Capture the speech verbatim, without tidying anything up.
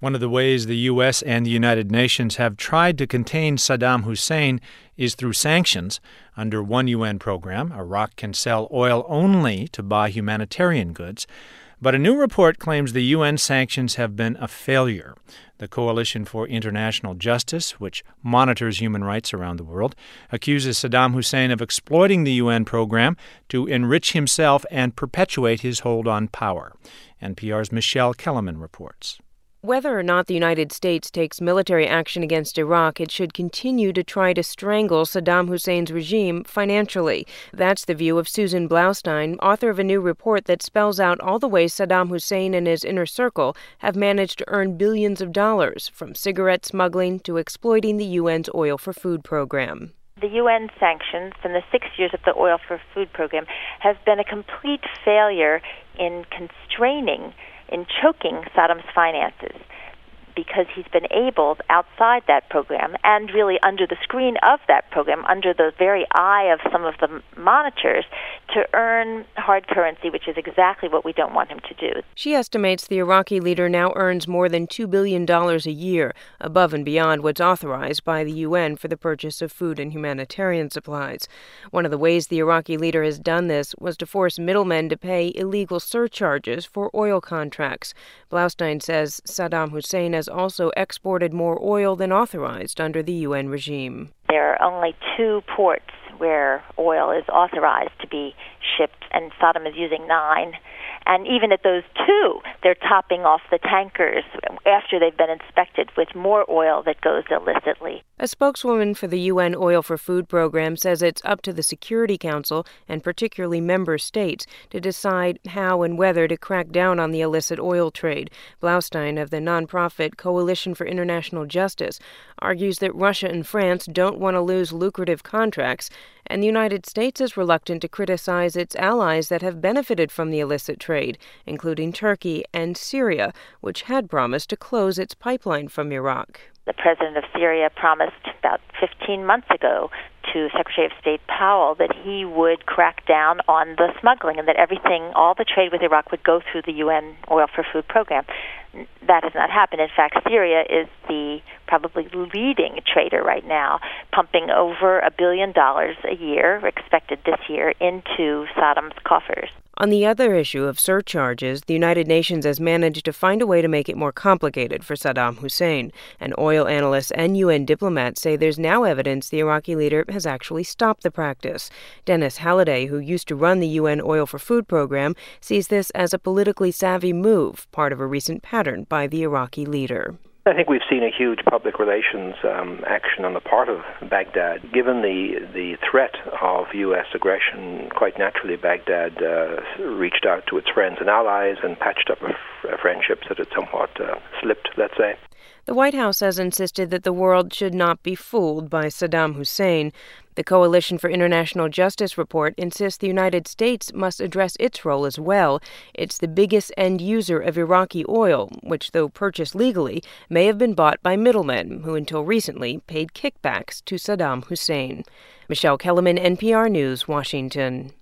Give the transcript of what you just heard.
One of the ways the U S and the United Nations have tried to contain Saddam Hussein is through sanctions. Under one U N program, Iraq can sell oil only to buy humanitarian goods. But a new report claims the U N sanctions have been a failure. The Coalition for International Justice, which monitors human rights around the world, accuses Saddam Hussein of exploiting the U N program to enrich himself and perpetuate his hold on power. N P R's Michelle Kellerman reports. Whether or not the United States takes military action against Iraq, it should continue to try to strangle Saddam Hussein's regime financially. That's the view of Susan Blaustein, author of a new report that spells out all the ways Saddam Hussein and his inner circle have managed to earn billions of dollars, from cigarette smuggling to exploiting the U N's Oil for Food program. The U N sanctions in the six years of the Oil for Food program have been a complete failure in constraining in choking Saddam's finances, because he's been able, outside that program, and really under the screen of that program, under the very eye of some of the monitors, to earn hard currency, which is exactly what we don't want him to do. She estimates the Iraqi leader now earns more than two billion dollars a year, above and beyond what's authorized by the U N for the purchase of food and humanitarian supplies. One of the ways the Iraqi leader has done this was to force middlemen to pay illegal surcharges for oil contracts. Blaustein says Saddam Hussein has also exported more oil than authorized under the U N regime. There are only two ports where oil is authorized to be shipped, and Saddam is using nine. And even at those two, they're topping off the tankers after they've been inspected with more oil that goes illicitly. A spokeswoman for the U N Oil for Food program says it's up to the Security Council, and particularly member states, to decide how and whether to crack down on the illicit oil trade. Blaustein of the nonprofit Coalition for International Justice argues that Russia and France don't want to lose lucrative contracts, and the United States is reluctant to criticize its allies that have benefited from the illicit trade, including Turkey and Syria, which had promised to close its pipeline from Iraq. The president of Syria promised about fifteen months ago to Secretary of State Powell that he would crack down on the smuggling and that everything, all the trade with Iraq would go through the U N Oil for Food program. That has not happened. In fact, Syria is the probably leading trader right now, pumping over a billion dollars a year, expected this year, into Saddam's coffers. On the other issue of surcharges, the United Nations has managed to find a way to make it more complicated for Saddam Hussein. And oil analysts and U N diplomats say there's now evidence the Iraqi leader has actually stopped the practice. Dennis Halliday, who used to run the U N Oil for Food program, sees this as a politically savvy move, part of a recent pattern by the Iraqi leader. I think we've seen a huge public relations um, action on the part of Baghdad. Given the the threat of U S aggression, quite naturally Baghdad uh, reached out to its friends and allies and patched up a, f- a friendship that had somewhat uh, slipped, let's say. The White House has insisted that the world should not be fooled by Saddam Hussein. The Coalition for International Justice report insists the United States must address its role as well. It's the biggest end user of Iraqi oil, which, though purchased legally, may have been bought by middlemen who until recently paid kickbacks to Saddam Hussein. Michelle Kellerman, N P R News, Washington.